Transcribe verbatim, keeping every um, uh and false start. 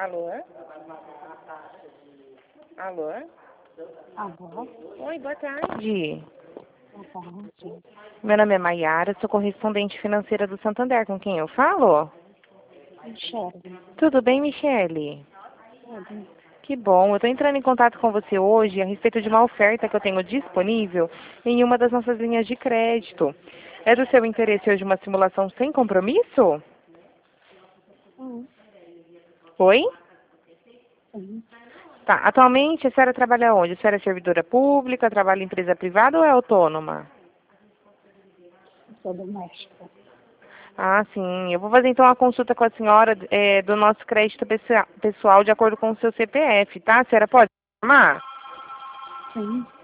Alô? Alô? Alô? Oi, boa tarde. Boa tarde. Meu nome é Maiara, sou correspondente financeira do Santander. Com quem eu falo? Michele. Tudo bem, Michele? Tudo. Que bom. Eu estou entrando em contato com você hoje a respeito de uma oferta que eu tenho disponível em uma das nossas linhas de crédito. É do seu interesse hoje uma simulação sem compromisso? Sim. Oi? Sim. Tá. Atualmente a senhora trabalha onde? A senhora é servidora pública, trabalha em empresa privada ou é autônoma? Sou doméstica. Ah, sim. Eu vou fazer então uma consulta com a senhora é, do nosso crédito pessoa- pessoal de acordo com o seu C P F, tá? A senhora pode informar? Sim.